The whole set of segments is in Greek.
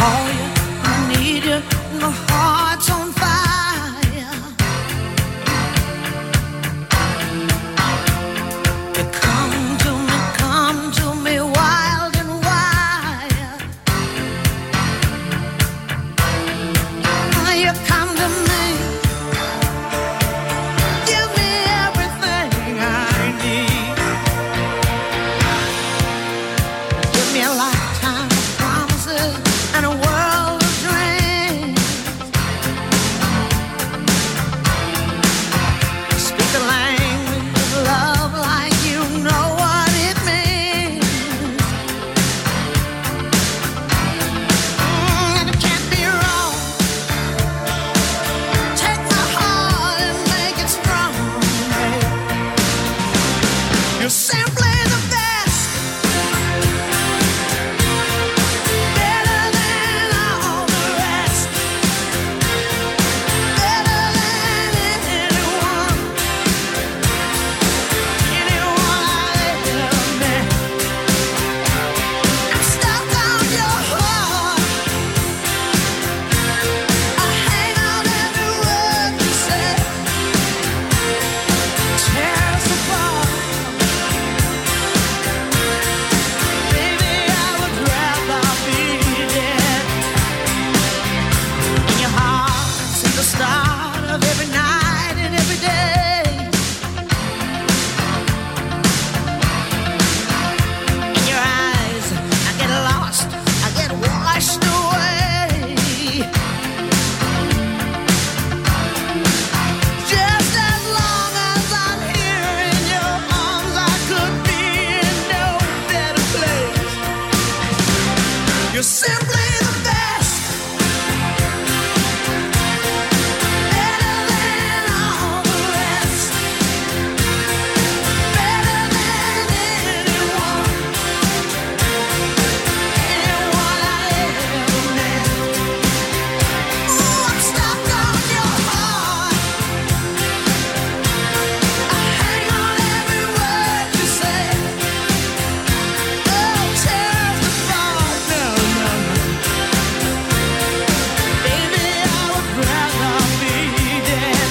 call you, I need you, my heart's on fire. You come to me wild and wild. You come to me, give me everything I need. Give me a lifetime of promises and a world of dreams. Speak the language of love like you know what it means. And it can't be wrong. Take my heart and make it strong. You're simply the best. Better than all the rest. Better than anyone. Anyone I ever met. I'm stuck on your heart. I hang on every word you say. Tear us apart. Baby, I would rather be dead. In your heart, see the start of every night and every day. In your eyes, I get lost, I get washed away. Just as long as I'm here in your arms, I could be in no better place. You're simply the best. Better than all the rest. Better than anyone. Anyone I ever met. Ooh, I'm stuck on your heart. I hang on every word you say. Oh, tear us apart. No, no, no. Baby, I would rather be dead.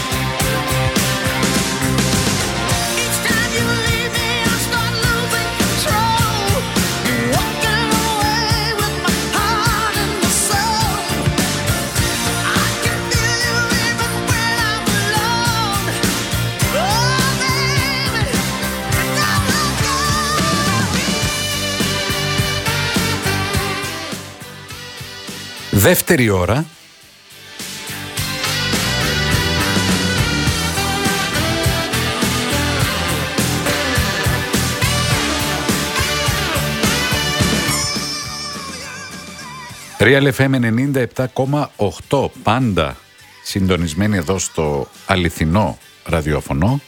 Each time you leave me, I start losing control. Walking away with my heart and my soul. I can feel you even when I'm alone. Oh, baby, don't let go. Δεύτερη ώρα. Real FM 97,8, πάντα συντονισμένοι εδώ στο αληθινό ραδιόφωνο.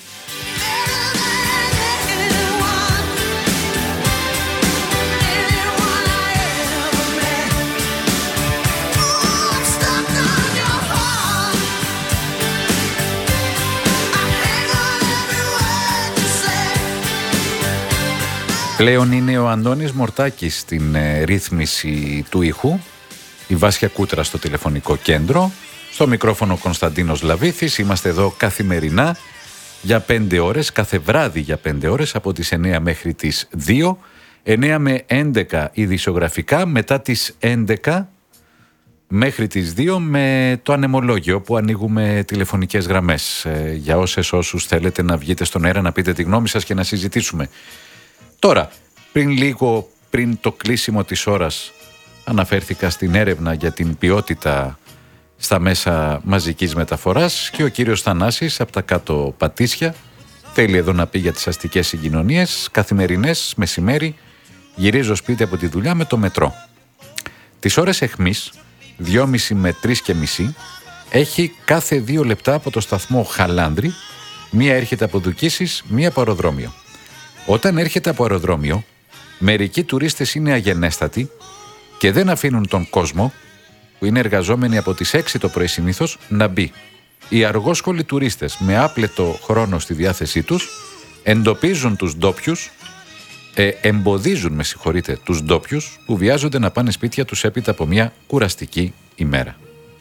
Πλέον είναι ο Αντώνης Μορτάκης στην ρύθμιση του ήχου, η Βάσια Κούτρα στο τηλεφωνικό κέντρο, στο μικρόφωνο Κωνσταντίνος Λαβίθης. Είμαστε εδώ καθημερινά για 5 ώρες, κάθε βράδυ για 5 ώρες, από τις 9 μέχρι τις 2, 9 με 11 ειδησιογραφικά, μετά τις 11 μέχρι τις 2 με το ανεμολόγιο, που ανοίγουμε τηλεφωνικές γραμμές για όσους θέλετε να βγείτε στον αέρα, να πείτε τη γνώμη σας και να συζητήσουμε. Τώρα, πριν το κλείσιμο της ώρας, αναφέρθηκα στην έρευνα για την ποιότητα στα μέσα μαζικής μεταφοράς και ο κύριος Θανάσης από τα κάτω Πατήσια θέλει εδώ να πει για τις αστικές συγκοινωνίες, καθημερινές, μεσημέρι, γυρίζω σπίτι από τη δουλειά με το μετρό. Τις ώρες εχμής, 2.30 με 3.30, έχει κάθε 2 λεπτά από το σταθμό Χαλάνδρη, μία έρχεται από Δουκίσης, μία από αεροδρόμιο. Όταν έρχεται από αεροδρόμιο, μερικοί τουρίστες είναι αγενέστατοι και δεν αφήνουν τον κόσμο, που είναι εργαζόμενοι από τις 6 το πρωί συνήθως, να μπει. Οι αργόσχολοι τουρίστες με άπλετο χρόνο στη διάθεσή τους εντοπίζουν τους ντόπιους εμποδίζουν, τους ντόπιους που βιάζονται να πάνε σπίτια τους έπειτα από μια κουραστική ημέρα.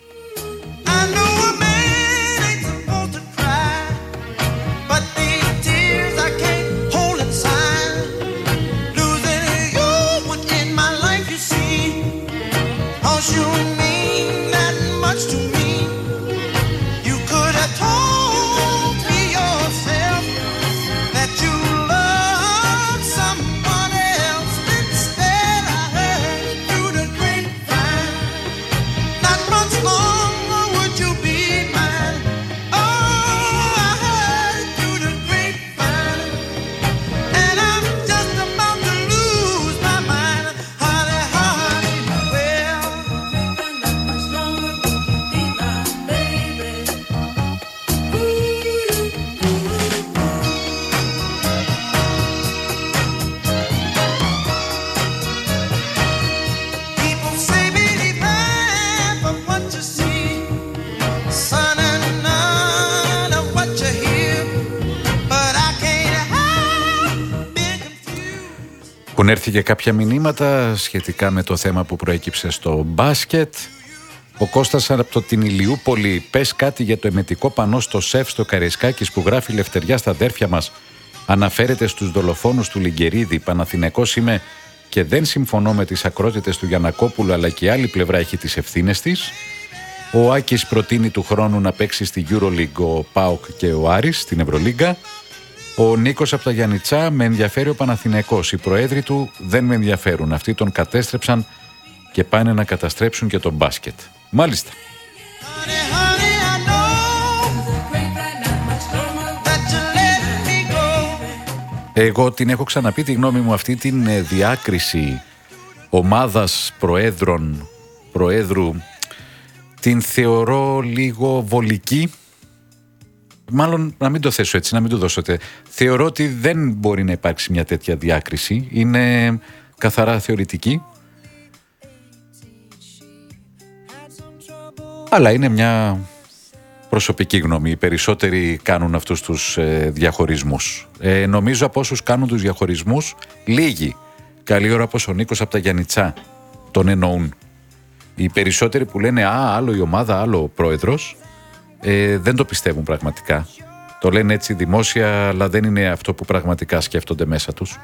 Έχουν έρθει και κάποια μηνύματα σχετικά με το θέμα που προέκυψε στο μπάσκετ. Ο Κώστας από την Ηλιούπολη: πες κάτι για το εμετικό πανό στο ΣΕΦ στο Καραϊσκάκης που γράφει «Λευτεριά στα αδέρφια μας». Αναφέρεται στους δολοφόνους του Λιγκερίδη. Παναθηναικός είμαι και δεν συμφωνώ με τις ακρότητες του Γιαννακόπουλου, αλλά και η άλλη πλευρά έχει τις ευθύνες της. Ο Άκης προτείνει του χρόνου να παίξει στη EuroLeague ο ΠΑΟΚ και ο Άρης στην Ευρωλίγκα. Ο Νίκος από τα Γιαννιτσά: με ενδιαφέρει ο Παναθηναικός. Οι προέδροι του δεν με ενδιαφέρουν. Αυτοί τον κατέστρεψαν και πάνε να καταστρέψουν και τον μπάσκετ. Μάλιστα. Εγώ την έχω ξαναπεί τη γνώμη μου, αυτή την διάκριση ομάδας προέδρου την θεωρώ λίγο βολική. Μάλλον να μην το θέσω έτσι, να μην το δώσετε. Θεωρώ ότι δεν μπορεί να υπάρξει μια τέτοια διάκριση. Είναι καθαρά θεωρητική. Αλλά είναι μια προσωπική γνώμη. Οι περισσότεροι κάνουν αυτούς τους διαχωρισμούς. Νομίζω από όσους κάνουν τους διαχωρισμούς, λίγοι, καλή ώρα όπως ο Νίκος από τα Γιαννιτσά, τον εννοούν. Οι περισσότεροι που λένε άλλο η ομάδα, άλλο ο πρόεδρος, δεν το πιστεύουν πραγματικά. Το λένε έτσι δημόσια, αλλά δεν είναι αυτό που πραγματικά σκέφτονται μέσα τους.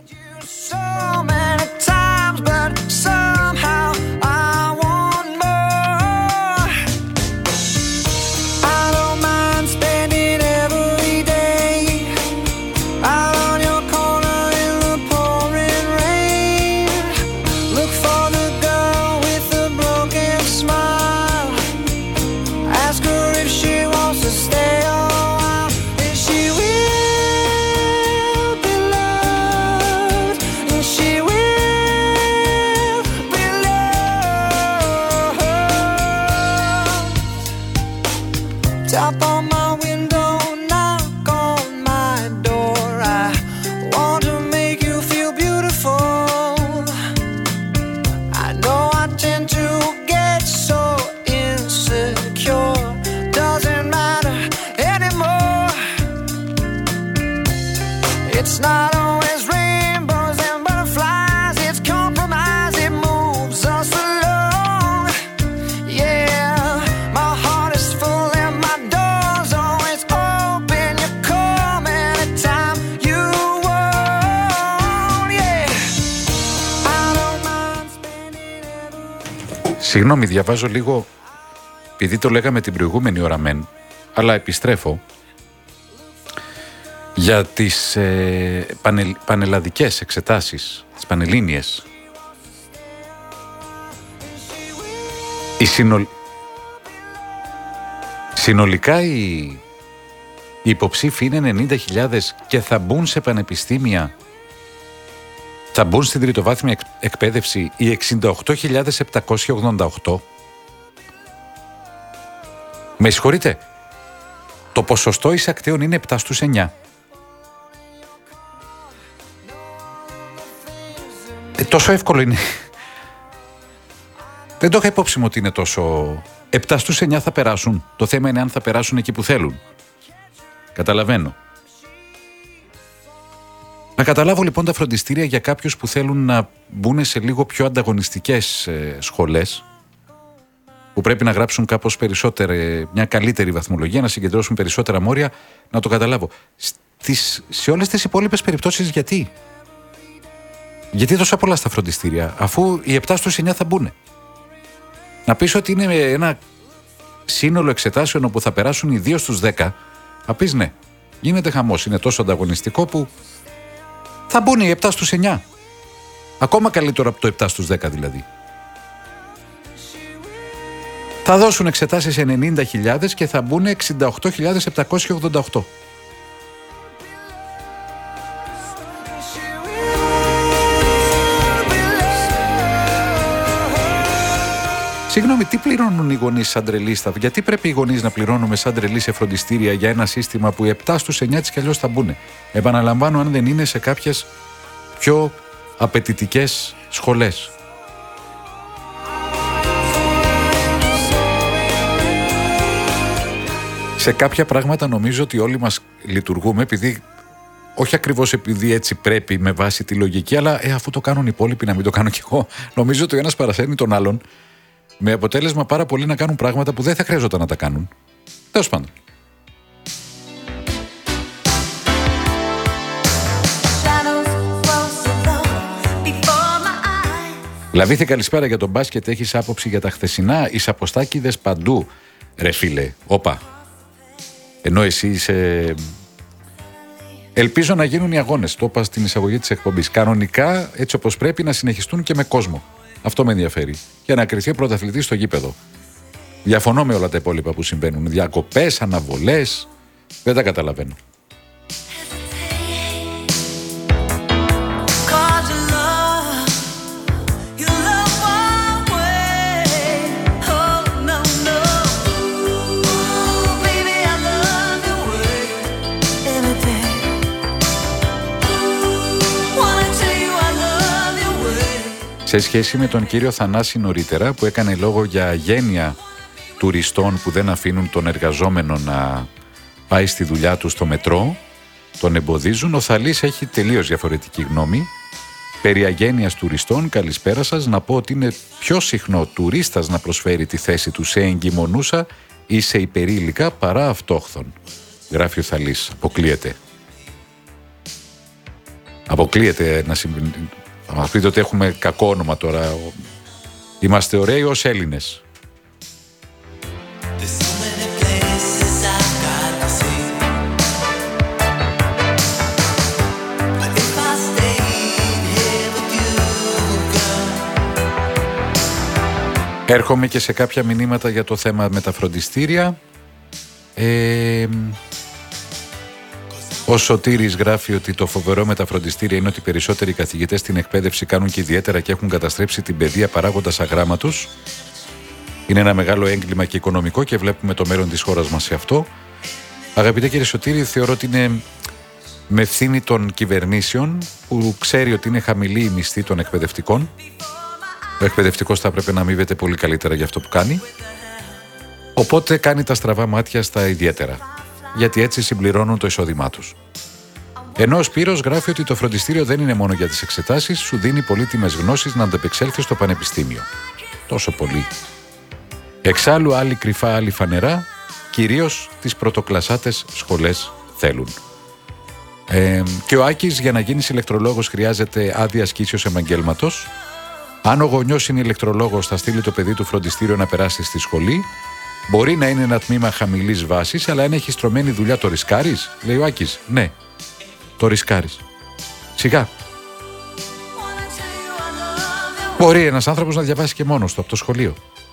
Συγγνώμη, διαβάζω λίγο, επειδή το λέγαμε την προηγούμενη ώρα μεν, αλλά επιστρέφω για τις πανελλαδικές εξετάσεις, τις πανελλήνιες. Συνολικά οι υποψήφοι είναι 90.000 και θα μπουν σε πανεπιστήμια, θα μπουν στην τριτοβάθμια εκπαίδευση οι 68.788. Με συγχωρείτε, το ποσοστό εισακτέων είναι 7 στους 9. Τόσο εύκολο είναι. Δεν το είχα υπόψη μου ότι είναι τόσο. 7 στους 9 θα περάσουν. Το θέμα είναι αν θα περάσουν εκεί που θέλουν. Καταλαβαίνω. Να καταλάβω λοιπόν τα φροντιστήρια για κάποιους που θέλουν να μπουν σε λίγο πιο ανταγωνιστικές σχολές, που πρέπει να γράψουν κάπως περισσότερη, μια καλύτερη βαθμολογία, να συγκεντρώσουν περισσότερα μόρια, να το καταλάβω. Σε όλες τις υπόλοιπες περιπτώσεις γιατί? Γιατί τόσα πολλά στα φροντιστήρια, αφού οι 7 στους 9 θα μπουν? Να πεις ότι είναι ένα σύνολο εξετάσεων όπου θα περάσουν οι 2 στους 10, θα πεις ναι, γίνεται χαμός, είναι τόσο ανταγωνιστικό που θα μπουν οι 7 στους 9. Ακόμα καλύτερο από το 7 στους 10 δηλαδή. Θα δώσουν εξετάσεις σε 90.000 και θα μπουν 68.788. Συγγνώμη, τι πληρώνουν οι γονείς σαν τρελοί? Γιατί πρέπει οι γονείς να πληρώνουμε σαν τρελοί σε φροντιστήρια για ένα σύστημα που οι 7 στους 9 της κι αλλιώς θα μπουν? Επαναλαμβάνω, αν δεν είναι σε κάποιες πιο απαιτητικές σχολές. Σε κάποια πράγματα νομίζω ότι όλοι μας λειτουργούμε επειδή, όχι ακριβώς επειδή έτσι πρέπει με βάση τη λογική, αλλά αφού το κάνουν οι υπόλοιποι να μην το κάνω κι εγώ. Νομίζω ότι ο ένας παρασέρνει τον άλλον, με αποτέλεσμα πάρα πολλοί να κάνουν πράγματα που δεν θα χρειαζόταν να τα κάνουν. Τέλος πάντων. Λαβήθη, καλησπέρα. Για τον μπάσκετ έχεις άποψη για τα χθεσινά? Οι σαποστάκηδες παντού. Ρε φίλε, όπα. Ενώ εσύ είσαι... Ελπίζω να γίνουν οι αγώνες, το είπα στην εισαγωγή της εκπομπής. Κανονικά, έτσι όπως πρέπει, να συνεχιστούν και με κόσμο. Αυτό με ενδιαφέρει. Για να κριθεί ο πρωταθλητής στο γήπεδο. Διαφωνώ με όλα τα υπόλοιπα που συμβαίνουν. Διακοπές, αναβολές. Δεν τα καταλαβαίνω. Σε σχέση με τον κύριο Θανάση νωρίτερα που έκανε λόγο για γένεια τουριστών που δεν αφήνουν τον εργαζόμενο να πάει στη δουλειά του στο μετρό, τον εμποδίζουν, ο Θαλής έχει τελείως διαφορετική γνώμη. Περί αγένειας τουριστών, καλησπέρα σας, να πω ότι είναι πιο συχνό τουρίστας να προσφέρει τη θέση του σε εγκυμονούσα ή σε υπερήλικα παρά αυτόχθον. Γράφει ο Θαλής, αποκλείεται. Αποκλείεται να συμβαίνει. Θα μας πείτε ότι έχουμε κακό όνομα τώρα. Είμαστε ωραίοι ως Έλληνες. Έρχομαι και σε κάποια μηνύματα για το θέμα με τα φροντιστήρια. Ο Σωτήρης γράφει ότι το φοβερό με τα φροντιστήρια είναι ότι οι περισσότεροι καθηγητές στην εκπαίδευση κάνουν και ιδιαίτερα και έχουν καταστρέψει την παιδεία παράγοντας αγράμματος. Είναι ένα μεγάλο έγκλημα και οικονομικό και βλέπουμε το μέλλον της χώρας μας σε αυτό. Αγαπητέ κύριε Σωτήρη, θεωρώ ότι είναι με ευθύνη των κυβερνήσεων που ξέρει ότι είναι χαμηλή η μισθή των εκπαιδευτικών. Ο εκπαιδευτικός θα πρέπει να αμείβεται πολύ καλύτερα για αυτό που κάνει. Οπότε κάνει τα στραβά μάτια στα ιδιαίτερα. Γιατί έτσι συμπληρώνουν το εισόδημά τους. Ενώ ο Σπύρος γράφει ότι το φροντιστήριο δεν είναι μόνο για τις εξετάσεις, σου δίνει πολύτιμες γνώσεις να ανταπεξέλθεις στο πανεπιστήμιο. Τόσο πολύ. Εξάλλου, άλλοι κρυφά, άλλοι φανερά, κυρίως τις πρωτοκλασσάτες σχολές θέλουν. Και ο Άκης, για να γίνεις ηλεκτρολόγος χρειάζεται άδεια ασκήσεως επαγγέλματος. Αν ο γονιός είναι ηλεκτρολόγος, θα στείλει το παιδί του φροντιστήριο να περάσει στη σχολή. Μπορεί να είναι ένα τμήμα χαμηλής βάσης, αλλά αν έχει στρωμένη δουλειά, το ρισκάρεις? Λέει ο Άκης. Ναι, το ρισκάρεις. Σιγά. Μπορεί ένας άνθρωπος να διαβάσει και μόνος του από το σχολείο.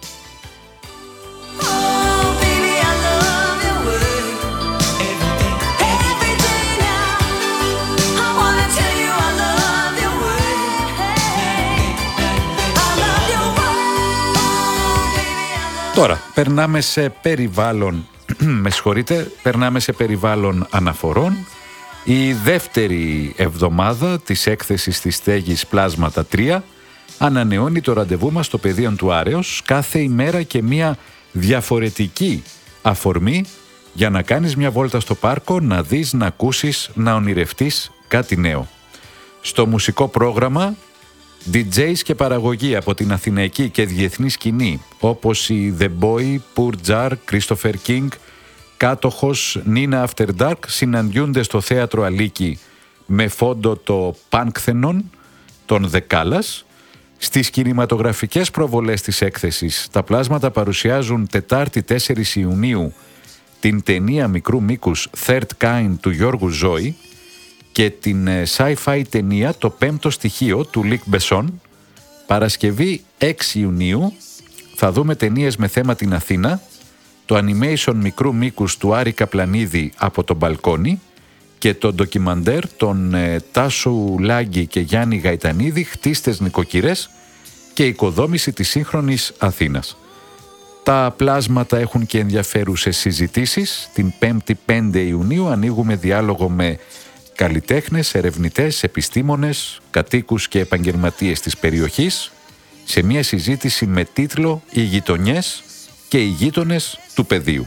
Τώρα, περνάμε σε περιβάλλον, περνάμε σε περιβάλλον αναφορών. Η δεύτερη εβδομάδα της έκθεσης της στέγης Πλάσματα 3 ανανεώνει το ραντεβού μας στο πεδίο του Άρεως, κάθε ημέρα και μια διαφορετική αφορμή για να κάνεις μια βόλτα στο πάρκο, να δεις, να ακούσεις, να ονειρευτείς κάτι νέο. Στο μουσικό πρόγραμμα DJs και παραγωγή από την αθηναϊκή και διεθνή σκηνή, όπως οι The Boy, Poor Jar, Christopher King, Κάτοχος, Nina After Dark συναντιούνται στο θέατρο Αλίκη με φόντο το Πάνκθενον των Δεκάλας. Στις κινηματογραφικές προβολές της έκθεσης, τα πλάσματα παρουσιάζουν Τετάρτη 4 Ιουνίου την ταινία μικρού μήκους Third Kind του Γιώργου Ζώη και την sci-fi ταινία Το Πέμπτο Στοιχείο του Λικ Μπεσόν. Παρασκευή 6 Ιουνίου θα δούμε ταινίες με θέμα την Αθήνα, το animation μικρού μήκους του Άρη Καπλανίδη Από το Μπαλκόνι και το ντοκιμαντέρ των Τάσου Λάγκη και Γιάννη Γαϊτανίδη Χτίστες νοικοκυρές και οικοδόμηση της σύγχρονης Αθήνας. Τα πλάσματα έχουν και ενδιαφέρουσες συζητήσεις. Την 5η 5 Ιουνίου ανοίγουμε διάλογο με καλλιτέχνες, ερευνητές, επιστήμονες, κατοίκους και επαγγελματίες της περιοχής σε μια συζήτηση με τίτλο «Οι γειτονιές και οι γείτονες του πεδίου».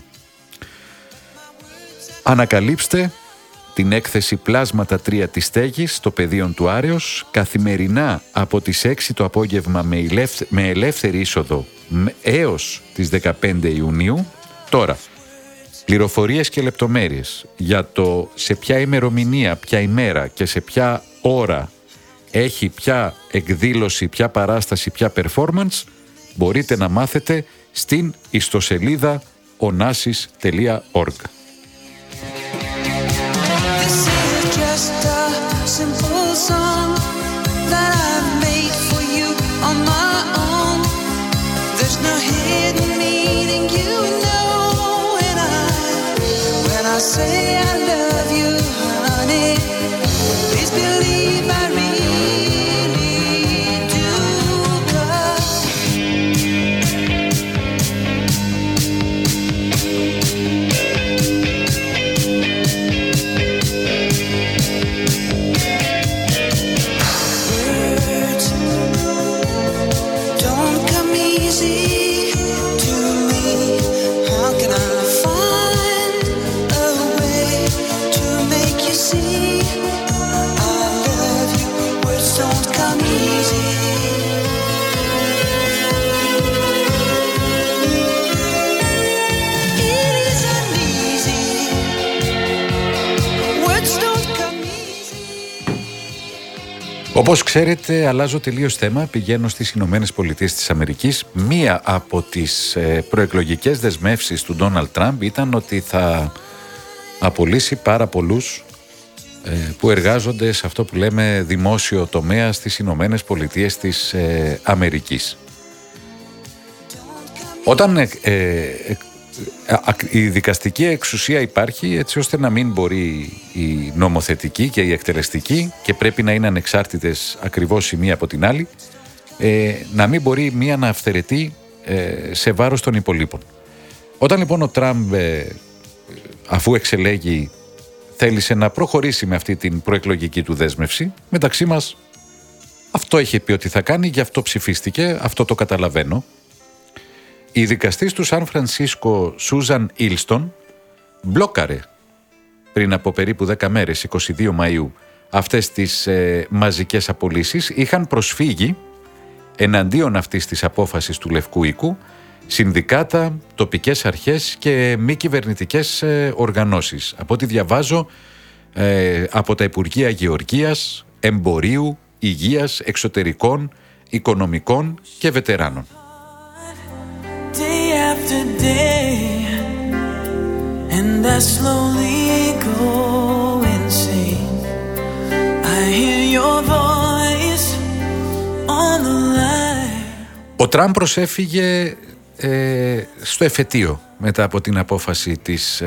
Ανακαλύψτε την έκθεση «Πλάσματα 3 της Στέγης» στο πεδίο του Άρεως καθημερινά από τις 6 το απόγευμα με ελεύθερη είσοδο έως τις 15 Ιουνίου. Τώρα, πληροφορίες και λεπτομέρειες για το σε ποια ημερομηνία, ποια ημέρα και σε ποια ώρα έχει ποια εκδήλωση, ποια παράσταση, ποια performance μπορείτε να μάθετε στην ιστοσελίδα onassis.org. I say I love you, honey. Please believe I really do. 'Cause words don't come easy to me. How can I find a way to make you see I love you? Words don't come easy. It isn't easy. Words don't come easy. Όπως ξέρετε, αλλάζω τελείως θέμα, πηγαίνω στις Ηνωμένες Πολιτείες της Αμερικής. Μία από τις προεκλογικές δεσμεύσεις του Ντόναλντ Τραμπ ήταν ότι θα απολύσει πάρα πολλούς που εργάζονται σε αυτό που λέμε δημόσιο τομέα στις Ηνωμένες Πολιτείες της Αμερικής. Όταν η δικαστική εξουσία υπάρχει έτσι ώστε να μην μπορεί η νομοθετική και η εκτελεστική, και πρέπει να είναι ανεξάρτητες ακριβώς η μία από την άλλη, να μην μπορεί μία να αυθαιρετεί σε βάρος των υπολείπων. Όταν λοιπόν ο Τραμπ αφού εξελέγει θέλησε να προχωρήσει με αυτή την προεκλογική του δέσμευση, μεταξύ μας αυτό είχε πει ότι θα κάνει, γι' αυτό ψηφίστηκε, αυτό το καταλαβαίνω. Η δικαστής του Σαν Φρανσίσκο, Σούζαν Ήλστον, μπλόκαρε πριν από περίπου 10 μέρες, 22 Μαΐου, αυτές τις μαζικές απολύσεις. Είχαν προσφύγει εναντίον αυτής της απόφασης του Λευκού Οίκου συνδικάτα, τοπικές αρχές και μη κυβερνητικές οργανώσεις. Από ό,τι διαβάζω, από τα Υπουργεία Γεωργίας, Εμπορίου, Υγείας, Εξωτερικών, Οικονομικών και Βετεράνων. Day after day, and I slowly go insane. I hear your voice on the line. Ο Τραμπ προσέφυγε στο εφετείο μετά από την απόφαση της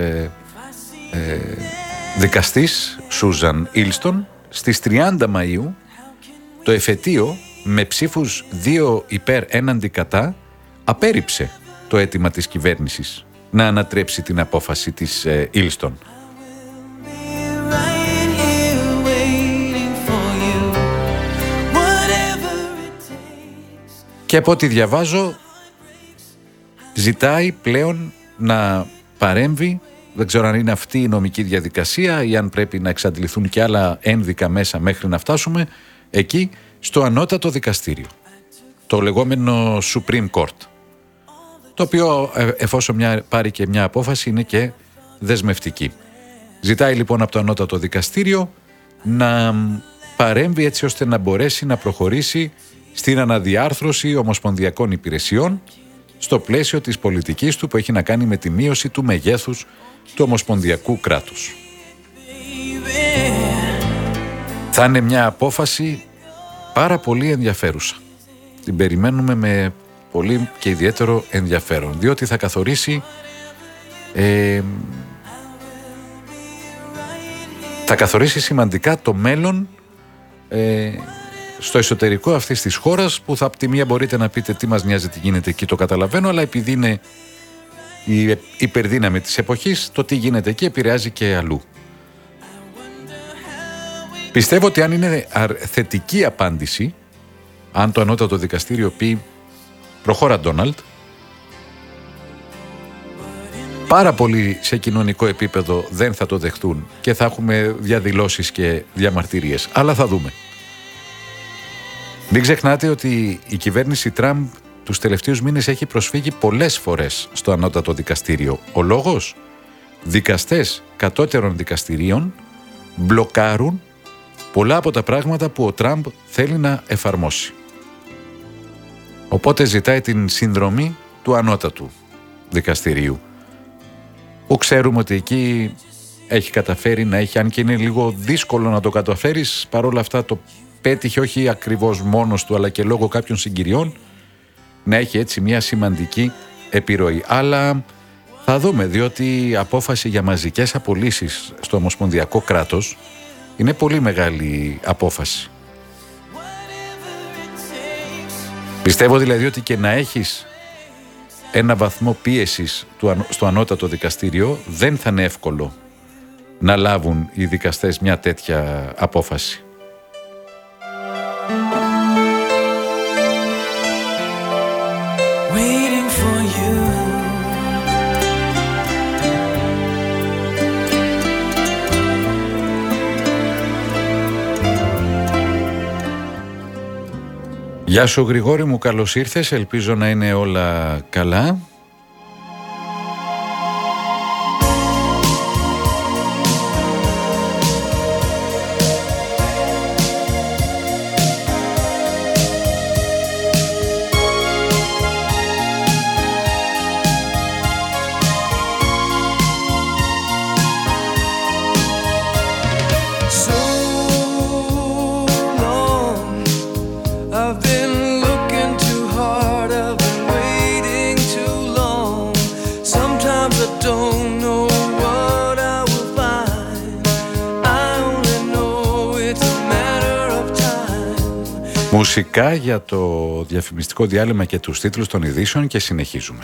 δικαστής Σούζαν Ήλστον. Στις 30 Μαΐου το εφετείο με ψήφους 2 υπέρ έναντι κατά απέρριψε το αίτημα της κυβέρνησης να ανατρέψει την απόφαση της Ήλστον. Και από ό,τι διαβάζω ζητάει πλέον να παρέμβει Δεν ξέρω αν είναι αυτή η νομική διαδικασία ή αν πρέπει να εξαντληθούν και άλλα ένδικα μέσα μέχρι να φτάσουμε εκεί στο ανώτατο δικαστήριο. Το λεγόμενο Supreme Court. Το οποίο εφόσον πάρει και μια απόφαση είναι και δεσμευτική. Ζητάει λοιπόν από το ανώτατο δικαστήριο να παρέμβει έτσι ώστε να μπορέσει να προχωρήσει στην αναδιάρθρωση ομοσπονδιακών υπηρεσιών στο πλαίσιο της πολιτικής του που έχει να κάνει με τη μείωση του μεγέθους του ομοσπονδιακού κράτους. Θα είναι μια απόφαση πάρα πολύ ενδιαφέρουσα. Την περιμένουμε με πολύ και ιδιαίτερο ενδιαφέρον, διότι θα καθορίσει σημαντικά το μέλλον στο εσωτερικό αυτής της χώρας, που από τη μία μπορείτε να πείτε τι μας νοιάζει τι γίνεται εκεί, το καταλαβαίνω, αλλά επειδή είναι η υπερδύναμη της εποχής, το τι γίνεται εκεί επηρεάζει και αλλού. Πιστεύω ότι αν είναι θετική απάντηση, αν το ανώτατο δικαστήριο πει προχώρα Ντόναλντ, πάρα πολλοί σε κοινωνικό επίπεδο δεν θα το δεχτούν και θα έχουμε διαδηλώσεις και διαμαρτυρίες, αλλά θα δούμε. Μην ξεχνάτε ότι η κυβέρνηση Τραμπ τους τελευταίους μήνες έχει προσφύγει πολλές φορές στο ανώτατο δικαστήριο. Ο λόγος? Δικαστές κατώτερων δικαστηρίων μπλοκάρουν πολλά από τα πράγματα που ο Τραμπ θέλει να εφαρμόσει. Οπότε ζητάει την συνδρομή του ανώτατου δικαστηρίου, που ξέρουμε ότι εκεί έχει καταφέρει να έχει, αν και είναι λίγο δύσκολο να το καταφέρεις, παρόλα αυτά το πέτυχε όχι ακριβώς μόνος του αλλά και λόγω κάποιων συγκυριών να έχει έτσι μια σημαντική επιρροή. Αλλά θα δούμε, διότι η απόφαση για μαζικές απολύσεις στο ομοσπονδιακό κράτος είναι πολύ μεγάλη απόφαση. Πιστεύω δηλαδή ότι και να έχεις ένα βαθμό πίεσης στο ανώτατο δικαστήριο δεν θα είναι εύκολο να λάβουν οι δικαστές μια τέτοια απόφαση. Waiting for you. Γεια σου Γρηγόρη μου, καλώς ήρθες, ελπίζω να είναι όλα καλά. Μουσικά για το διαφημιστικό διάλειμμα και τους τίτλους των ειδήσεων και συνεχίζουμε.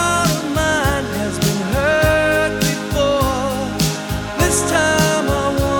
This time I want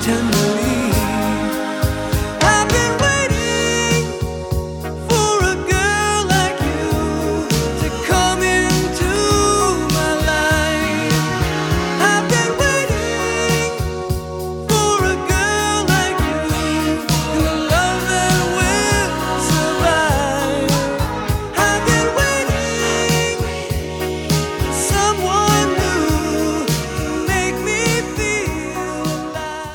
tenderly. I've been waiting for a girl like you to come into my life. I've been waiting for a girl like you, and a love that will survive. I've been waiting for someone new to make me feel alive.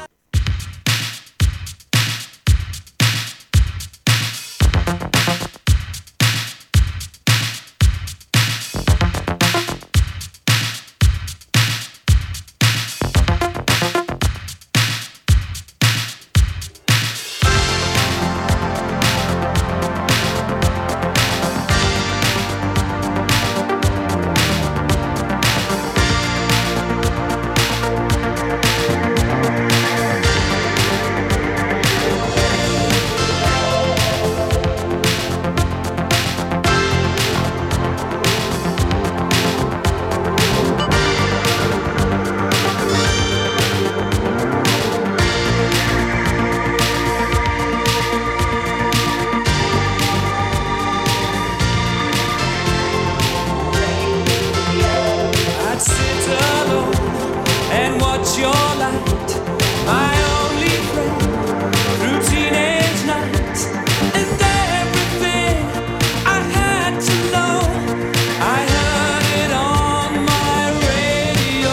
I'd sit alone and watch your light, my only friend through teenage nights, and everything I had to know, I heard it on my radio.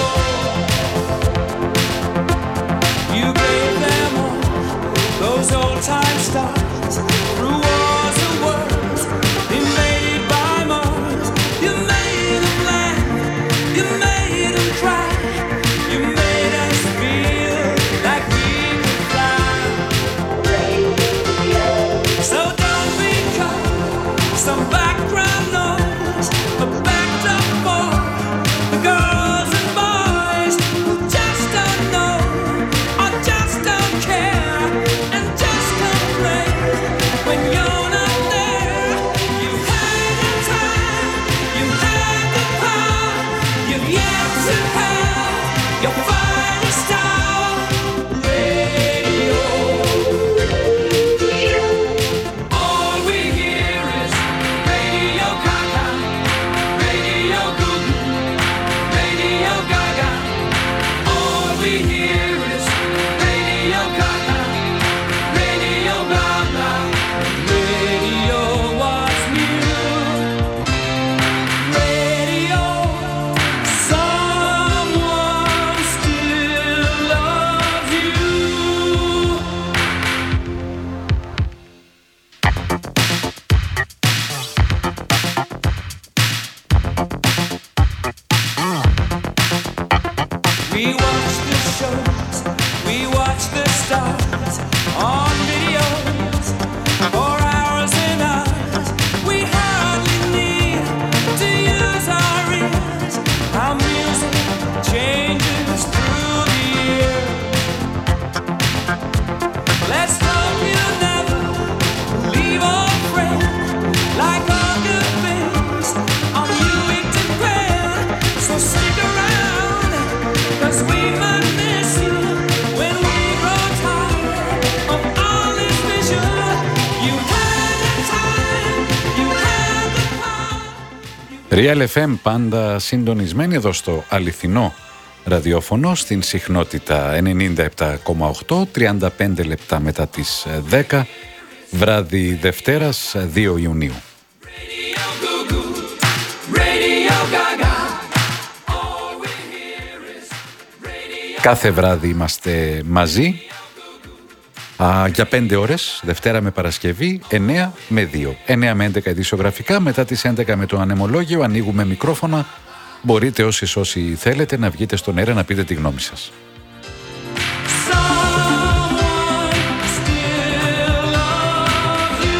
You gave them all those old time stars through wars and worlds invaded by Mars. You made them laugh, you made them cry, you made us feel like we could fly. So don't become some background noise, but backed up for the girls and boys who just don't know or just don't care and just complain when you're not there. You had the time, you had the power, you've yet to have your finest hour. Radio, all we hear is Radio Gaga, Radio Goo Goo, Radio Gaga. All we hear is Radio Gaga, Radio Gaga. Radio was new. Radio, someone still loves you. We watch the shows, we watch the stars on videos for hours and hours. We hardly need to use our ears. Our music changes through the year. Let's hope you never leave our friend. Like all good things, on you it depends. So stick around, 'cause we might miss you when we grow tired of all this vision. You had the time, you had the power. Real FM πάντα συντονισμένοι εδώ στο αληθινό ραδιόφωνο στην συχνότητα 97,8, 35 λεπτά μετά τις 10, βράδυ Δευτέρας 2 Ιουνίου. Radio Goo Goo, Radio Gaga. All we hear is Radio. Κάθε βράδυ είμαστε μαζί για 5 ώρες, Δευτέρα με Παρασκευή, 9 με 2. 9 με 11 ειδησιογραφικά, μετά τις 11 με το ανεμολόγιο, ανοίγουμε μικρόφωνα. Μπορείτε όσοι θέλετε να βγείτε στον αέρα να πείτε τη γνώμη σας. Someone still loves you.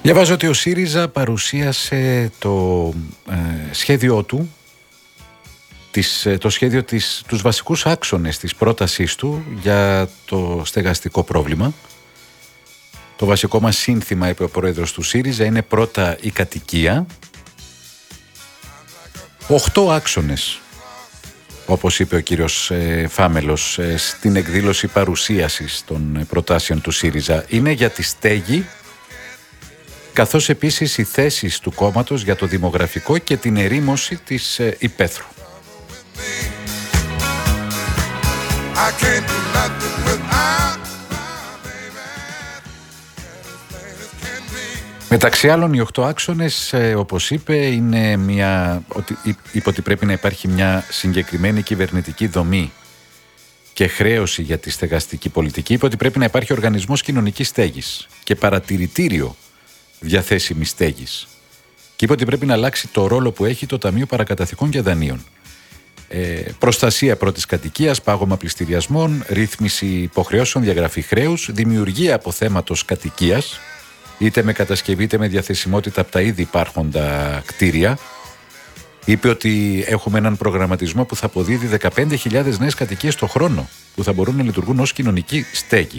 Διαβάζω ότι ο ΣΥΡΙΖΑ παρουσίασε το σχέδιό του, το σχέδιο τους βασικούς άξονες της πρότασής του για το στεγαστικό πρόβλημα. Το βασικό μας σύνθημα, είπε ο πρόεδρος του ΣΥΡΙΖΑ, είναι πρώτα η κατοικία. 8 άξονες, όπως είπε ο κύριος Φάμελος στην εκδήλωση παρουσίασης των προτάσεων του ΣΥΡΙΖΑ, είναι για τη στέγη, καθώς επίσης οι θέσεις του κόμματος για το δημογραφικό και την ερήμωση της υπαίθρου. Μεταξύ άλλων, οι 8 άξονες, όπως είπε, είναι είπε ότι πρέπει να υπάρχει μια συγκεκριμένη κυβερνητική δομή και χρέωση για τη στεγαστική πολιτική. Είπε ότι πρέπει να υπάρχει οργανισμός κοινωνικής στέγης και παρατηρητήριο διαθέσιμης στέγης. Και είπε ότι πρέπει να αλλάξει το ρόλο που έχει το Ταμείο Παρακαταθηκών και Δανείων. Προστασία πρώτης κατοικίας, πάγωμα πληστηριασμών, ρύθμιση υποχρεώσεων, διαγραφή χρέους, δημιουργία αποθέματος κατοικίας, είτε με κατασκευή είτε με διαθεσιμότητα από τα ήδη υπάρχοντα κτίρια. Είπε ότι έχουμε έναν προγραμματισμό που θα αποδίδει 15.000 νέες κατοικίες το χρόνο, που θα μπορούν να λειτουργούν ως κοινωνική στέγη.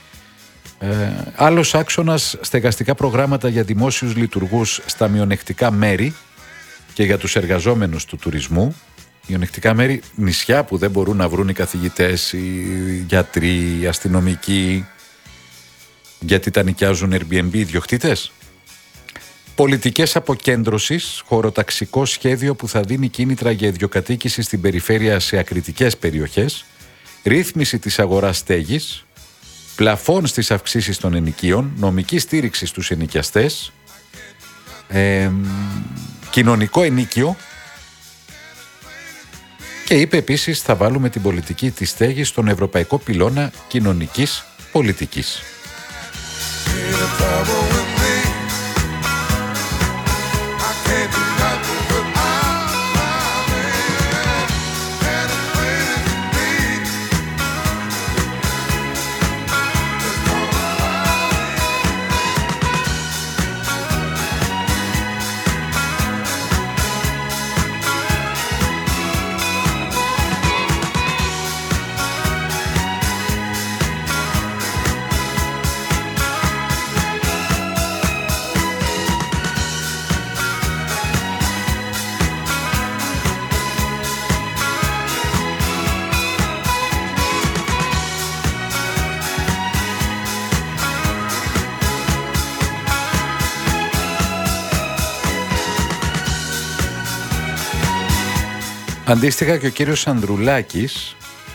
Άλλος άξονας, στεγαστικά προγράμματα για δημόσιους λειτουργούς στα μειονεκτικά μέρη και για τους εργαζόμενους του τουρισμού. Μειονεκτικά μέρη, νησιά που δεν μπορούν να βρουν οι καθηγητές, οι γιατροί, οι αστυνομικοί, γιατί τα νοικιάζουν Airbnb οι ιδιοκτήτες. Πολιτικές αποκέντρωσης, χωροταξικό σχέδιο που θα δίνει κίνητρα για ιδιοκατοίκηση στην περιφέρεια σε ακριτικές περιοχές, ρύθμιση της αγοράς στέγης, πλαφών στις αυξήσεις των ενοικίων, νομική στήριξη στους ενοικιαστές, κοινωνικό ενίκιο, και είπε επίσης θα βάλουμε την πολιτική της στέγης στον ευρωπαϊκό πυλώνα κοινωνικής πολιτικής. Αντίστοιχα και ο κύριος Ανδρουλάκης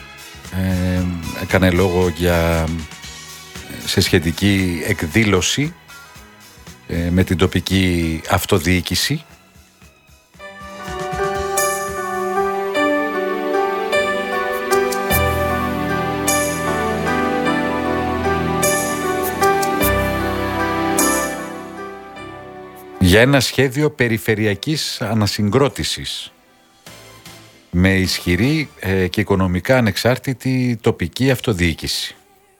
έκανε λόγο σε σχετική εκδήλωση με την τοπική αυτοδιοίκηση. Για ένα σχέδιο περιφερειακής ανασυγκρότησης με ισχυρή και οικονομικά ανεξάρτητη τοπική αυτοδιοίκηση.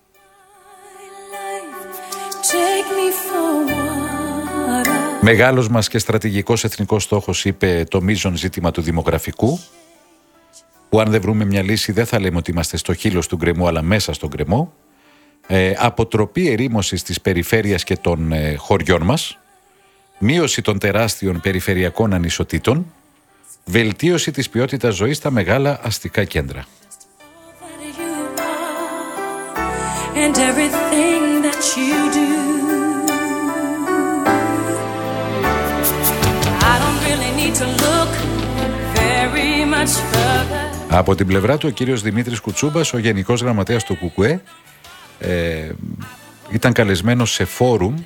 Μεγάλος μας και στρατηγικός εθνικός στόχος, είπε, το μείζον ζήτημα του δημογραφικού, που αν δεν βρούμε μια λύση δεν θα λέμε ότι είμαστε στο χείλος του γκρεμού, αλλά μέσα στον γκρεμό. Αποτροπή ερήμωσης της περιφέρειας και των χωριών μας, μείωση των τεράστιων περιφερειακών ανισοτήτων, βελτίωση της ποιότητας ζωής στα μεγάλα αστικά κέντρα. Από την πλευρά του, ο κύριος Δημήτρης Κουτσούμπας, ο Γενικός Γραμματέας του ΚΚΕ, ήταν καλεσμένος σε φόρουμ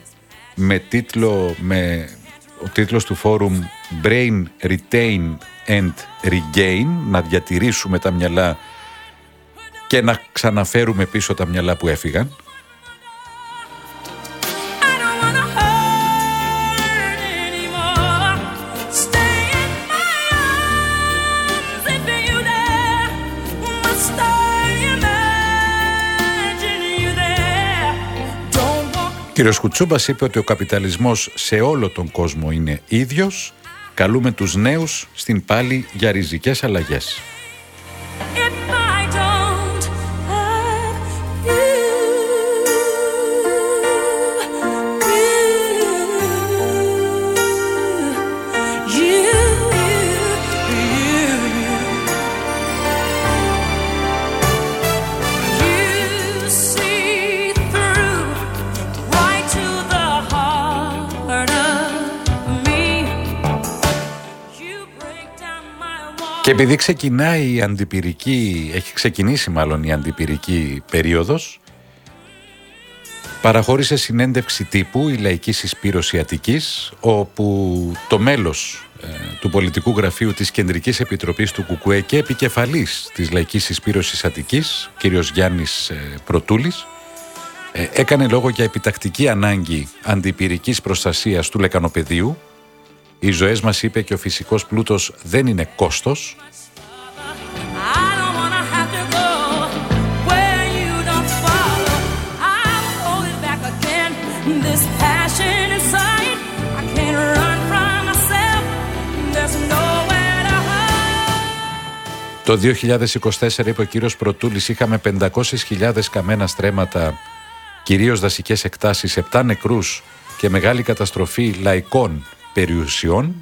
ο τίτλος του φόρουμ Brain Retain and Regain, να διατηρήσουμε τα μυαλά και να ξαναφέρουμε πίσω τα μυαλά που έφυγαν. κύριος Κουτσούμπας είπε ότι ο καπιταλισμός σε όλο τον κόσμο είναι ίδιος. Καλούμε τους νέους στην πάλη για ριζικές αλλαγές. Και επειδή ξεκινάει η αντιπυρική, έχει ξεκινήσει μάλλον η αντιπυρική περίοδος, παραχώρησε συνέντευξη τύπου η Λαϊκή Συσπήρωση Αττικής, όπου το μέλος του πολιτικού γραφείου της Κεντρικής Επιτροπής του ΚΚΕ και επικεφαλής της Λαϊκής Συσπήρωσης Αττικής, κύριος Γιάννης Πρωτούλης, έκανε λόγο για επιτακτική ανάγκη αντιπυρικής προστασίας του λεκανοπεδίου. Οι ζωές μας, είπε, και ο φυσικός πλούτος δεν είναι κόστος. Το 2024, είπε ο κύριος Πρωτούλης, είχαμε 500.000 καμένα στρέμματα, κυρίως δασικές εκτάσεις, 7 νεκρούς και μεγάλη καταστροφή λαϊκών περιουσιών.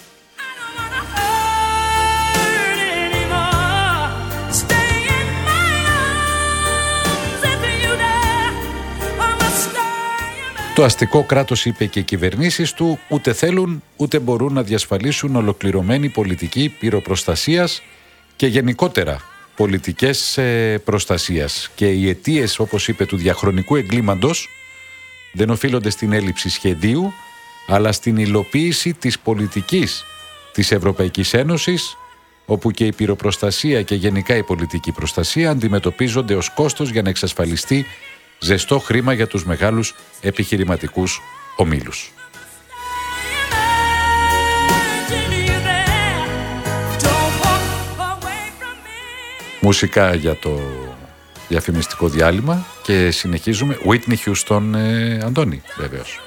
Το αστικό κράτος, είπε, και οι κυβερνήσεις του ούτε θέλουν ούτε μπορούν να διασφαλίσουν ολοκληρωμένη πολιτική πυροπροστασίας και γενικότερα πολιτικές προστασίας. Και οι αιτίες, όπως είπε, του διαχρονικού εγκλήματος δεν οφείλονται στην έλλειψη σχεδίου, αλλά στην υλοποίηση της πολιτικής της Ευρωπαϊκής Ένωσης, όπου και η πυροπροστασία και γενικά η πολιτική προστασία αντιμετωπίζονται ως κόστος για να εξασφαλιστεί ζεστό χρήμα για τους μεγάλους επιχειρηματικούς ομίλους. Μουσικά για το διαφημιστικό διάλειμμα και συνεχίζουμε. Whitney Houston, Αντώνη, βεβαίως.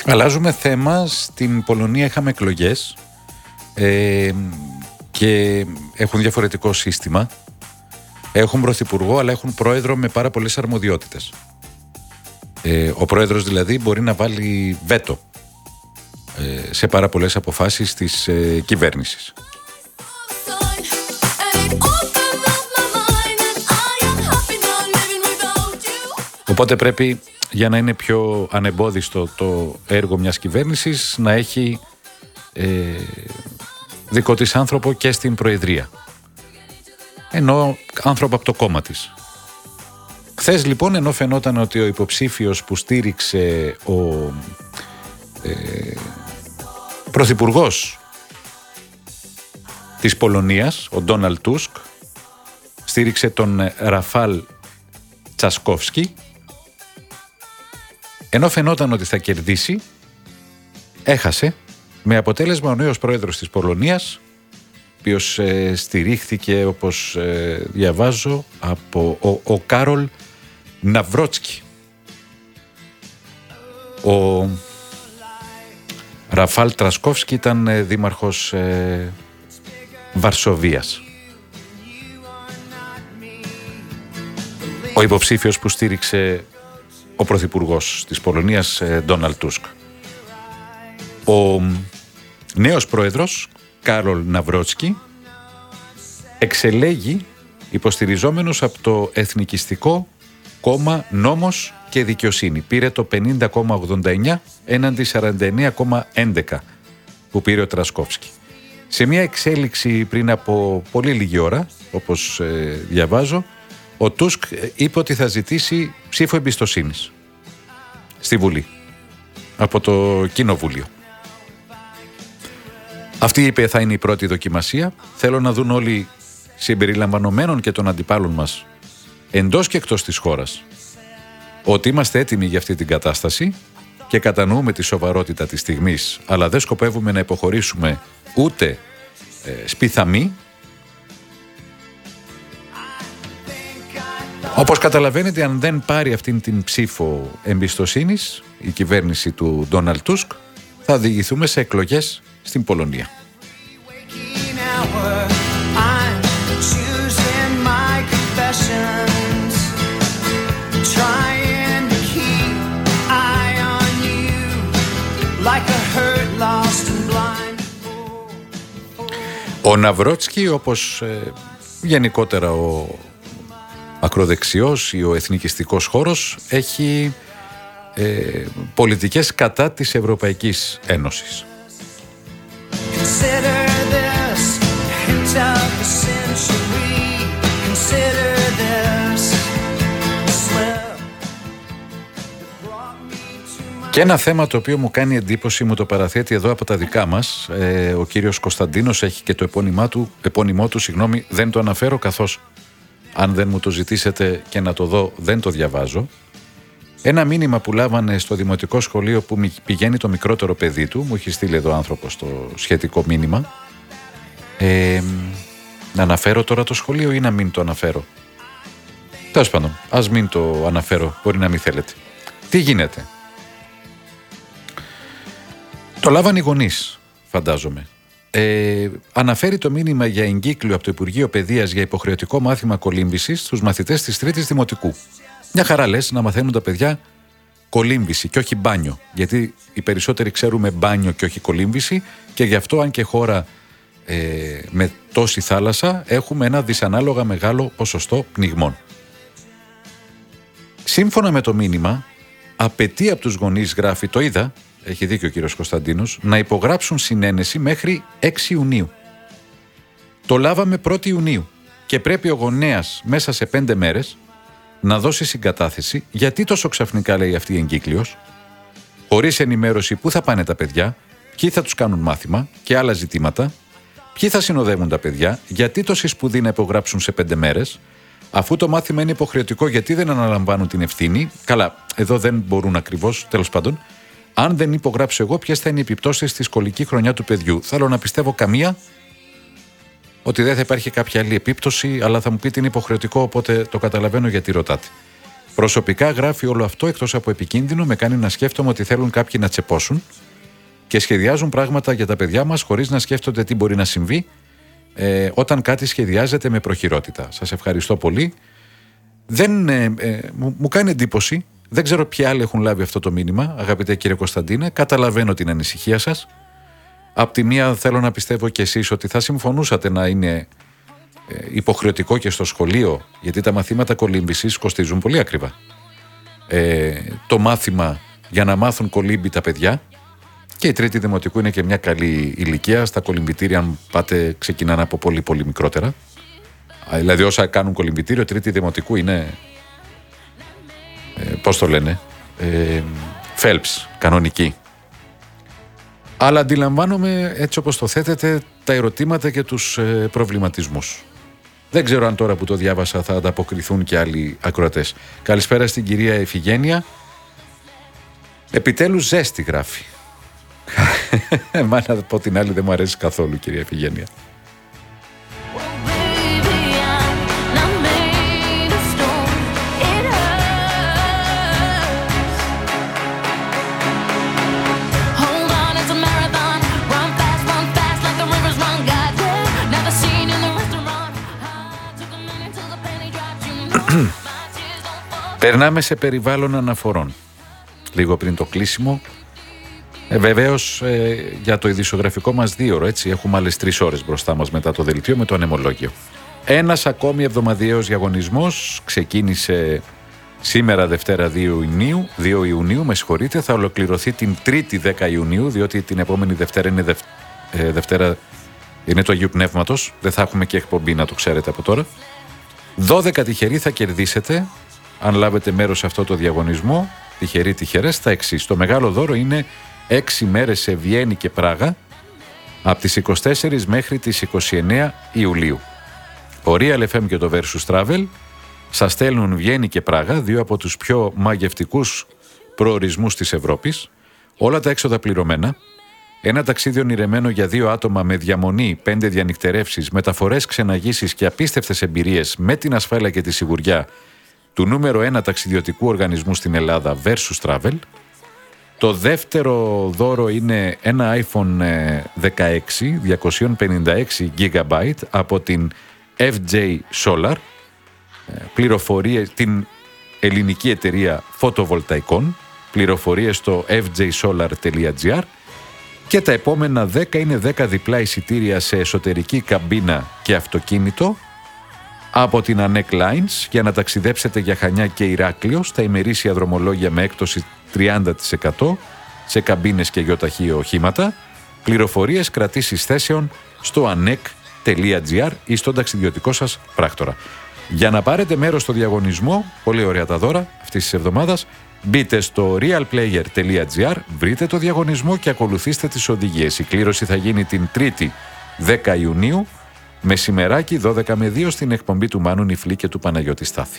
Αλλάζουμε θέμα. Στην Πολωνία είχαμε εκλογές και έχουν διαφορετικό σύστημα. Έχουν πρωθυπουργό, αλλά έχουν πρόεδρο με πάρα πολλές αρμοδιότητες. Ο πρόεδρος δηλαδή μπορεί να βάλει βέτο σε πάρα πολλές αποφάσεις της κυβέρνησης. Οπότε πρέπει, για να είναι πιο ανεμπόδιστο το έργο μιας κυβέρνησης, να έχει δικό της άνθρωπο και στην Προεδρία. Ενώ άνθρωπο από το κόμμα της. Χθες λοιπόν, ενώ φαινόταν ότι ο υποψήφιος που στήριξε ο πρωθυπουργός της Πολωνίας, ο Ντόναλντ Τούσκ, στήριξε τον Ραφάλ Τσασκόφσκι, ενώ φαινόταν ότι θα κερδίσει, έχασε, με αποτέλεσμα ο νέος πρόεδρος της Πολωνίας, ο οποίος στηρίχθηκε, όπως διαβάζω, από ο Κάρολ Ναβρότσκι. Ο Ραφάλ Τρασκόφσκι ήταν δήμαρχος Βαρσοβίας. Ο υποψήφιος που στήριξε ο πρωθυπουργός της Πολωνίας, Ντόναλντ Τούσκ. Ο νέος πρόεδρος, Κάρολ Ναβρότσκι, εξελέγει υποστηριζόμενος από το Εθνικιστικό Κόμμα Νόμος και Δικαιοσύνη. Πήρε το 50,89 έναντι 49,11 που πήρε ο Τρασκόφσκι. Σε μια εξέλιξη πριν από πολύ λίγη ώρα, όπως διαβάζω, ο Τούσκ είπε ότι θα ζητήσει ψήφο εμπιστοσύνης στη Βουλή από το Κοινοβούλιο. Αυτή, είπε, θα είναι η πρώτη δοκιμασία. Θέλω να δουν όλοι, συμπεριλαμβανομένων και των αντιπάλων μας εντός και εκτός της χώρας, ότι είμαστε έτοιμοι για αυτή την κατάσταση και κατανοούμε τη σοβαρότητα της στιγμής, αλλά δεν σκοπεύουμε να υποχωρήσουμε ούτε σπιθαμοί. Όπως καταλαβαίνετε, αν δεν πάρει αυτήν την ψήφο εμπιστοσύνης η κυβέρνηση του Ντόναλντ Τούσκ, θα οδηγηθούμε σε εκλογές στην Πολωνία. Ο Ναβρότσκι, όπως γενικότερα ο ακροδεξιός ή ο εθνικιστικός χώρος, έχει πολιτικές κατά της Ευρωπαϊκής Ένωσης. Και ένα θέμα το οποίο μου κάνει εντύπωση, μου το παραθέτει εδώ από τα δικά μας, ο κύριος Κωνσταντίνος, έχει και το επώνυμό του, δεν το αναφέρω, καθώς αν δεν μου το ζητήσετε και να το δω δεν το διαβάζω. Ένα μήνυμα που λάβανε στο δημοτικό σχολείο που πηγαίνει το μικρότερο παιδί του, μου έχει στείλει εδώ άνθρωπος το σχετικό μήνυμα. Να αναφέρω τώρα το σχολείο ή να μην το αναφέρω? Τέλος πάντων, ας μην το αναφέρω, μπορεί να μην θέλετε. Τι γίνεται? Το λάβαν οι γονείς, φαντάζομαι. Αναφέρει το μήνυμα για εγκύκλιο από το Υπουργείο Παιδείας για υποχρεωτικό μάθημα κολύμβησης στους μαθητές της 3ης Δημοτικού. Μια χαρά λες να μαθαίνουν τα παιδιά κολύμβηση και όχι μπάνιο. Γιατί οι περισσότεροι ξέρουμε μπάνιο και όχι κολύμβηση, και γι' αυτό, αν και χώρα με τόση θάλασσα, έχουμε ένα δυσανάλογα μεγάλο ποσοστό πνιγμών. Σύμφωνα με το μήνυμα, απαιτεί από τους γονείς, γράφει, το είδα, έχει δίκιο ο κύριος Κωνσταντίνος, να υπογράψουν συνένεση μέχρι 6 Ιουνίου. Το λάβαμε 1η Ιουνίου και πρέπει ο γονέας μέσα σε 5 μέρες να δώσει συγκατάθεση. Γιατί τόσο ξαφνικά, λέει αυτή η εγκύκλειος, χωρίς ενημέρωση πού θα πάνε τα παιδιά, ποιοι θα τους κάνουν μάθημα και άλλα ζητήματα, ποιοι θα συνοδεύουν τα παιδιά, γιατί τόση σπουδή να υπογράψουν σε 5 μέρες, αφού το μάθημα είναι υποχρεωτικό, γιατί δεν αναλαμβάνουν την ευθύνη? Καλά, εδώ δεν μπορούν ακριβώς, τέλος πάντων. Αν δεν υπογράψω εγώ, ποιες θα είναι οι επιπτώσεις στη σχολική χρονιά του παιδιού? Θέλω να πιστεύω καμία, ότι δεν θα υπάρχει κάποια άλλη επίπτωση, αλλά θα μου πείτε είναι υποχρεωτικό, οπότε το καταλαβαίνω γιατί ρωτάτε. Προσωπικά, γράφει, όλο αυτό εκτός από επικίνδυνο με κάνει να σκέφτομαι ότι θέλουν κάποιοι να τσεπώσουν και σχεδιάζουν πράγματα για τα παιδιά μας χωρίς να σκέφτονται τι μπορεί να συμβεί όταν κάτι σχεδιάζεται με προχειρότητα. Σας ευχαριστώ πολύ. Μου κάνει εντύπωση, δεν ξέρω ποιοι άλλοι έχουν λάβει αυτό το μήνυμα, αγαπητέ κύριε Κωνσταντίνε, καταλαβαίνω την ανησυχία σας. Απ' τη μία θέλω να πιστεύω κι εσείς ότι θα συμφωνούσατε να είναι υποχρεωτικό και στο σχολείο, γιατί τα μαθήματα κολύμβησης κοστίζουν πολύ ακριβά. Το μάθημα για να μάθουν κολύμπη τα παιδιά, και η τρίτη δημοτικού είναι και μια καλή ηλικία. Στα κολυμβητήρια, αν πάτε, ξεκινάνε από πολύ πολύ μικρότερα. Δηλαδή όσα κάνουν κολυμβητήριο, τρίτη δημοτικού είναι, πώς το λένε, Phelps, κανονική. Αλλά αντιλαμβάνομαι, έτσι όπως το θέτετε, τα ερωτήματα και τους προβληματισμούς. Δεν ξέρω αν τώρα που το διάβασα θα ανταποκριθούν και άλλοι ακροατές. Καλησπέρα στην κυρία Εφηγένεια. Επιτέλους ζέστη, γράφει. Μα να πω την άλλη, δεν μου αρέσει καθόλου, κυρία Εφηγένεια. Περνάμε σε περιβάλλον αναφορών. Λίγο πριν το κλείσιμο. Βεβαίως για το ειδησιογραφικό μας 2ωρο, έτσι, έχουμε άλλες 3 ώρες μπροστά μας μετά το δελτίο με το ανεμολόγιο. Ένας ακόμη εβδομαδιαίος διαγωνισμός ξεκίνησε σήμερα Δευτέρα 2 Ιουνίου, με συγχωρείτε, θα ολοκληρωθεί την Τρίτη 10 Ιουνίου, διότι την επόμενη Δευτέρα είναι Δευτέρα, είναι του Αγίου Πνεύματος, δεν θα έχουμε και εκπομπή, να το ξέρετε από τώρα. 12 τυχεροί θα κερδίσετε αν λάβετε μέρος σε αυτό το διαγωνισμό. Τυχερές τα εξής. Το μεγάλο δώρο είναι 6 μέρες σε Βιέννη και Πράγα από τις 24 μέχρι τις 29 Ιουλίου. Ο Real FM και το Versus Travel σας στέλνουν Βιέννη και Πράγα, 2 από τους πιο μαγευτικούς προορισμούς της Ευρώπης, όλα τα έξοδα πληρωμένα, ένα ταξίδι ονειρεμένο για 2 άτομα με διαμονή, 5 διανυκτερεύσεις, μεταφορές, ξεναγήσεις και απίστευτες εμπειρίες με την ασφάλεια και τη σιγουριά του νούμερο 1 ταξιδιωτικού οργανισμού στην Ελλάδα, Versus Travel. Το δεύτερο δώρο είναι ένα iPhone 16 256 GB από την FJ Solar, πληροφορίες, την ελληνική εταιρεία φωτοβολταϊκών, πληροφορίες στο fjsolar.gr. Και τα επόμενα 10 είναι 10 διπλά εισιτήρια σε εσωτερική καμπίνα και αυτοκίνητο από την ANEC Lines για να ταξιδέψετε για Χανιά και Ηράκλειο στα ημερήσια δρομολόγια με έκπτωση 30% σε καμπίνες και γεωταχείο οχήματα. Πληροφορίες, κρατήσεις θέσεων στο anec.gr ή στον ταξιδιωτικό σας πράκτορα. Για να πάρετε μέρος στο διαγωνισμό, πολύ ωραία τα δώρα αυτής της εβδομάδας, μπείτε στο realplayer.gr, βρείτε το διαγωνισμό και ακολουθήστε τις οδηγίες. Η κλήρωση θα γίνει την Τρίτη 10 Ιουνίου, μεσημεράκι 12 με 2 στην εκπομπή του Μάνου Νιφλή και του Παναγιώτη Στάθη.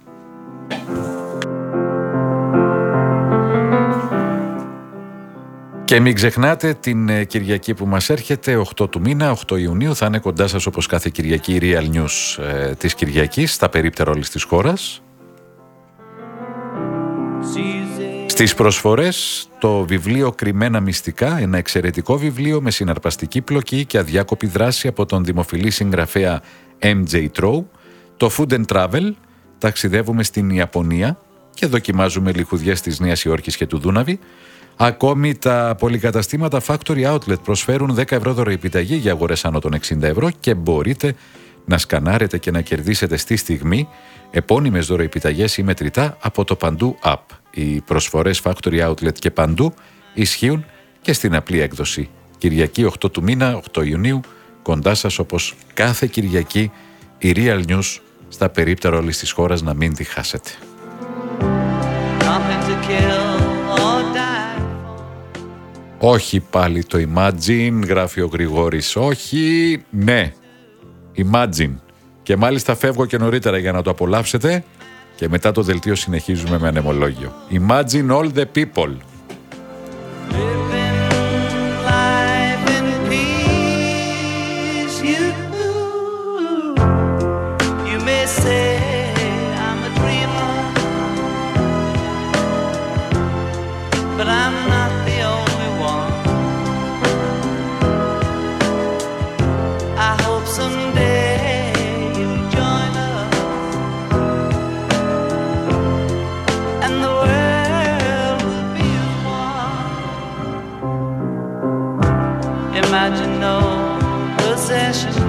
Και μην ξεχνάτε την Κυριακή που μας έρχεται, 8 του μήνα, 8 Ιουνίου, θα είναι κοντά σας όπως κάθε Κυριακή η Real News της Κυριακής, στα περίπτερα όλης της χώρας. Στις προσφορές το βιβλίο «Κρυμμένα μυστικά», ένα εξαιρετικό βιβλίο με συναρπαστική πλοκή και αδιάκοπη δράση από τον δημοφιλή συγγραφέα M.J. Trow, το Food and Travel, ταξιδεύουμε στην Ιαπωνία και δοκιμάζουμε λιχουδιές της Νέας Υόρκης και του Δούναβη. Ακόμη τα πολυκαταστήματα Factory Outlet προσφέρουν 10 ευρώ δωροεπιταγή για αγορές άνω των 60 ευρώ και μπορείτε να σκανάρετε και να κερδίσετε στη στιγμή επώνυμες δωροεπιταγές ή μετρητά από το Παντού App. Οι προσφορές Factory Outlet και Παντού ισχύουν και στην απλή έκδοση. Κυριακή 8 του μήνα, 8 Ιουνίου, κοντά σας όπως κάθε Κυριακή η Real News στα περίπτερα όλης της χώρας, να μην τη χάσετε. Όχι πάλι το Imagine, γράφει ο Γρηγόρης. Όχι, ναι, Imagine. Και μάλιστα φεύγω και νωρίτερα για να το απολαύσετε και μετά το δελτίο συνεχίζουμε με ανεμολόγιο. Imagine all the people. how'd you know possession